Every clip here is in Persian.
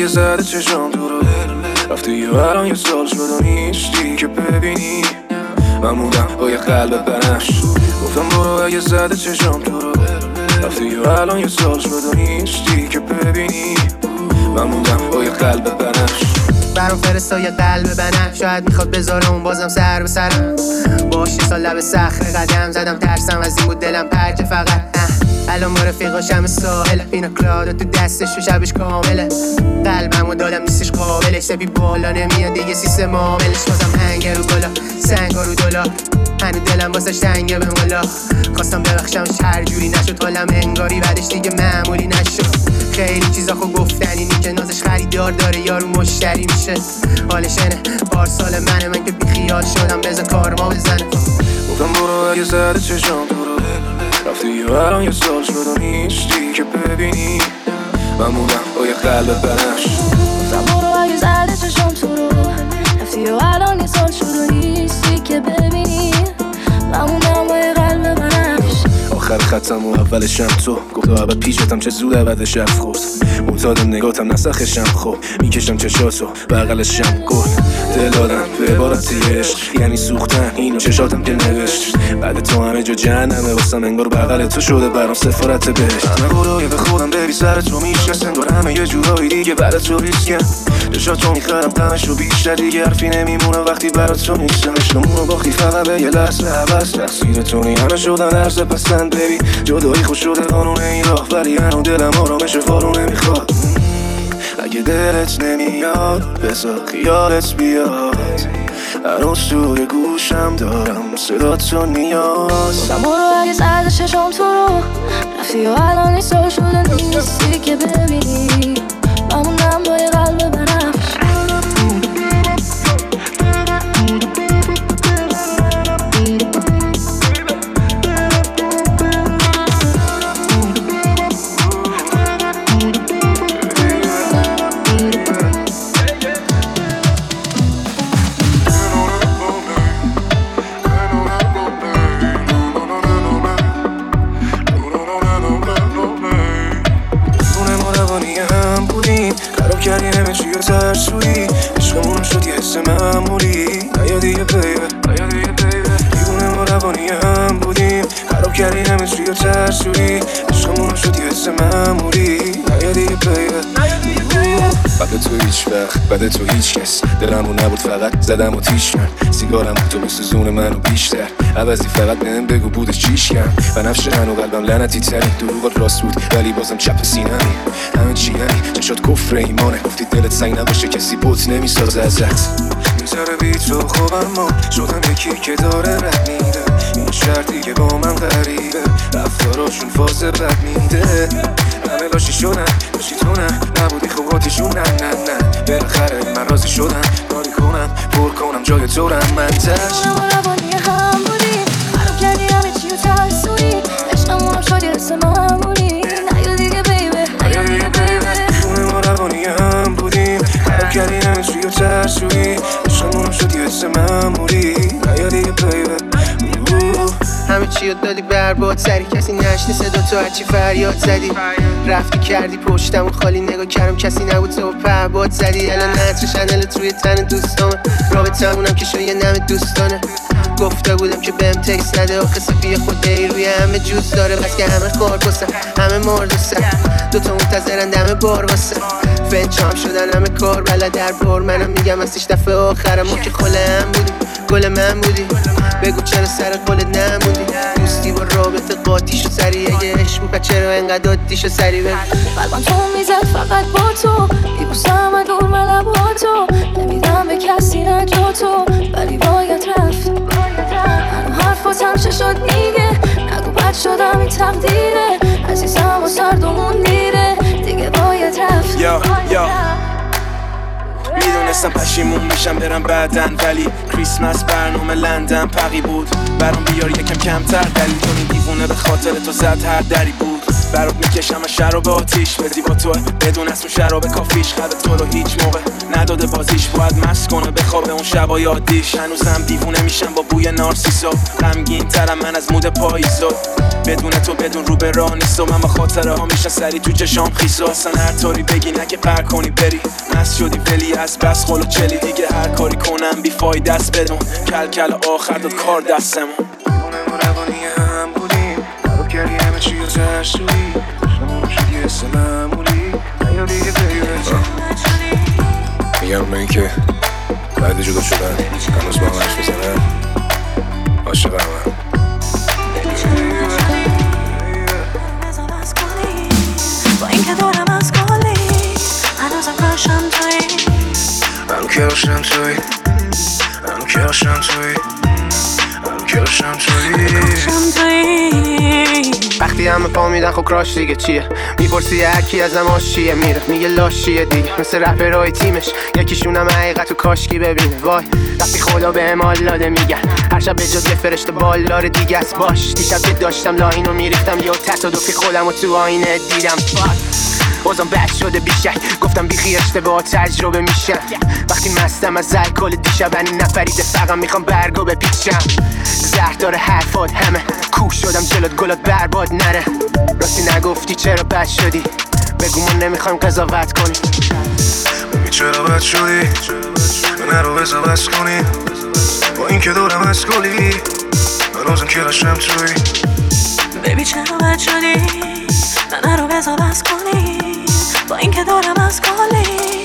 یه زده چشم تو رو رفتی یه الان یه سال شد و نیستی که ببینی من موندم با یه قلب بنفش گفتم برو یه زده چشم تو رو رفتی یه الان یه سال شد و نیستی که ببینی من موندم با یه قلب بنفش برام فرستا یه قلب بنفش شاید میخواد بذاره اون بازم سر به سرم باش یه سال لب صخره قدم زدم ترسم از این بود دلم پرکه فقط الان با رفیقاشم ساحل پینا کلادا تو دستش و شبش کامله قلبمو دادم نیستش قابلش سبی بالا نمیاد دیگه سیستم عاملش بازم هنگ رو گلا سنگا رو دلا هنو دلم واسش تنگه به مولا خواستم ببخشمش هر جوری نشد حالم انگاری بعدش دیگه معمولی نشد خیلی چیزا خو گفتنی که نازش خریدار داره یارو مشتری میشه حالش اینه پارسال من که بیخیال شدم بذار کار ما بزنه گفتم برو اگه زده چشم تو رو رفتی یه الان یه سال شد و نیستی که ببینی من موندم با یه قلب بنفش گفتم برو اگه زده چشم تو رو رفتی یه الان یه سال شد و نیستی که ببینی من موندم با یه قلب بنفش آخر خطم و اولشم تو گفت و اول پیشتم چه زود عبدش افخورد معتادم نگاتم نسخشم خوب میکشم چشاتو بغلشم گل دل دادم به عبارتی عشق یعنی سوختن اینو چشاتم که نوشت بعد تو همه جا جهنمه واسم انگار بغل تو شده برام سفارت بهشت همه برای به خودم ببی سر تو میشکست انگار همه یه جورایی دیگه بعد تو ریسکم چشاتو میخرم دمشو بیشتر دیگه حرفی نمیمونه وقتی برات تو نیستم عشقمونو باختی فقط به یه لحظه عوض تقصیر تو نی همه شدن عرض پسند ببی جدایی خوش شده قانون این راه ولی هنو دلم آرامش فارو نمیخواد اگه دلت نمیاد بذار خیالت بیاد هنوز توی گوشم دارم صدا تو نیاز گفتم برو اگه زده چشم تو رو رفتی و الان این سال شده نیستی که ببینی من موندم با یه قلب بنفش کردی همه چی رو ترسویی عشقمون شد یه حس معمولی نیا دیگه بیبه دیوونه ما روانی هم بودیم خراب کردی همه چی رو ترسویی عشقمون شد یه حس معمولی نیا دیگه بیبه بعد تو هیچ وقت بعد تو هیچ کس دلمو نبود فقط زدم و تیش کرد سیگارم بود تو بسوزون منو بیشتر عوضی فقط بهم بگو بودش چیش کرد بنفش هنو قلبم لعنتی تری دروغات راست بود ولی بازم چپ سینمی همه چی یعنی چشات کفر ایمانه گفتی دلت سنگ نباشه کسی بوت نمیسازه ازت میذاره بی تو خوبم ما شدم یکی که داره رد میده این شرطی که با من غریبه رفتاراشون فاز بد میده همه لاشی شدن لاشی تو نه نبودی خوباتیشون نه بالاخره من راضی شدم کاری کنم پر کنم جای تو رم من تش روانی هم بودی خراب کردی همه چی رو ترسویی عشقمون شد یه حس معمولی نیا دیگه بیبه خونه ما روانی هم بودیم خراب کردی همه چی رو ترسویی عشقمون شد یه حس معمولی نیا دیگه بیبه همه چی رو دادی برباد سری کسی نشنی صدا تو هرچی فریاد زدی رفتی کردی پشتمو خالی نگاه کردم کسی نبود تو پهباد زدی الان نتر شنلت روی تن دوستامه رابطمونم که شو یه نم دوستانه گفته بودم که بهم تکس نده آخه صفی خود ای روی همه جوز داره بس که همه خار بسن همه مرد سن دوتا منتظرن دم بار واسه فنچام شدن همه کار بلا در بار منم میگم ازش دفعه آخرم ما که خلم بودیم گل من بودی بگو چرا سر قولت نموندی دوستی با رابطه قاطی شو سری اگه عشق بود چرا انقدر عادی شو سری بگو قلبم تو میزد فقط با تو میبوسم و دور من لبا تو نمیدم به کسی نه جا تو ولی باید رفت هنو حرفاتم چه شد میگه نگو بد شدم این تقدیره عزیزم و سردمون میره دیگه باید رفت میدونستم پشیمون میشم برم بعدن ولی کریسمس برنامه لندن پقی بود برام بیار یکم کمتر دلیل کنی دیوونه به خاطر تو زد هر دری بود برات میکشم از شراب آتیش بدی با تو بدون اسم شراب کافیش خد تو رو هیچ موقع نداده بازیش باید مست کنه بخوابه اون شبای عادیش هنوزم دیوونه میشم با بوی نارسیسو غمگین ترم من از مود پاییزو بدون تو بدون رو به راه نیستو من با خاطره ها میشه سری تو چشام خیسو اصلا هر طوری بگی نگه قهر کنی بری مست شدی ولی از بس خلو چلی دیگه هر کاری کنم بی فایده است بدون کل کل آخر داد کار دستمون دیوونه و روانی هم بودیم خراب کردی همه چی و ترسویی داشتمونو شدی حس معمولی نیا دیگه بیبت میگم به این که بعد جدا شدن هنوز با هم حرف میزنن عاشقم من با این که دورم از کلی هنوزم کراشم توی منو کراشم توی منو کراشم توی منو کراشم توی وقتی همه پا میدن خب کراش دیگه چیه میپرسی هرکی ازم آشیه میره میگه لاشیه دیگه مثل رپرهای تیمش یکیشون هم حقیقت و کاشکی ببینه وای وقتی خدا به امال داده میگن هر شب به جز یه فرشته بالدار دیگه است باش دیشب که داشتم لاینو میریختم یه تصادفی خودم و تو آینه دیدم بازم بد شده بیشک گفتم بیخی اشتباه تجربه میشن وقتی مستم از الکل دیشب انی نفریده فقط میخوام برگو بپیچم زهر داره حرفات همه کوه شدم جلوت گلات برباد نره راستی نگفتی چرا بد شدی بگو ما نمیخوایم قضاوت کنیم ببین چرا بد شدی نرو بزا بس کنی با این که دورم از کلی هنوزم کراشم توی بیبی چرا بد شدی نرو بزا بس کنی با این که دورم از کلی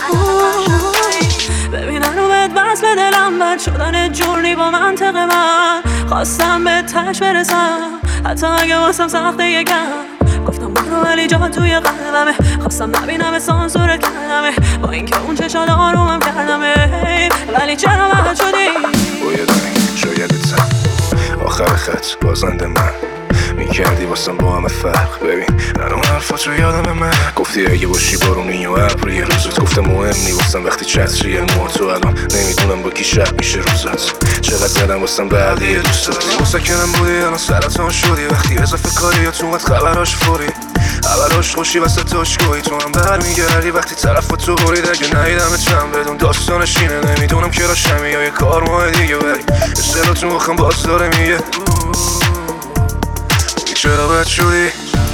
ببین نرو بهت بس به دلم بد شدن جوری با منطق من خواستم به تش برسم حتی اگه واسم سخته یکم گفتم برو ولی جا توی قلبمه خواستم نبینم سانسورت کردمه با این که اون چشات آرومم کردمه ولی چرا بد شدی باید شایدت آخر خط بازنده من میکردی واسم با همه فرق ببین الان حرفات رو یادم من گفتی اگه باشی بارونی و ابر یه روزت گفتم مهم نی واسم وقتی چتری یه تو الان نمیدونم با کی شب میشه روزت چقدر زدم واسم بقیه دوستات مسکنم بودی الان سرطان شدی وقتی اضافه کاری یا تو اومد خبراش فوری خبراش خوشی واسه تشکوی تو هم برمیگردی وقتی طرف تو برید اگه نیدم چند بدون داستانش اینه نمیدونم که راشمی یا یه کار ماه دیگه ولی اصطلاحتون بخم باز داره میگه چرا بد شدی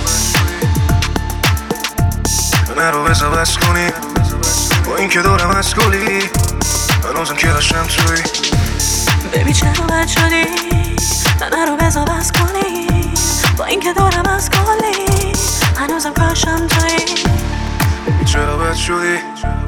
نرو بزا بس کنی با این که دورم از کلی هنوزم کراشم توی بیبی چرا بد شدی نرو بزا بس کنی با این که دورم از کلی هنوزم کراشم توی چرا بد شدی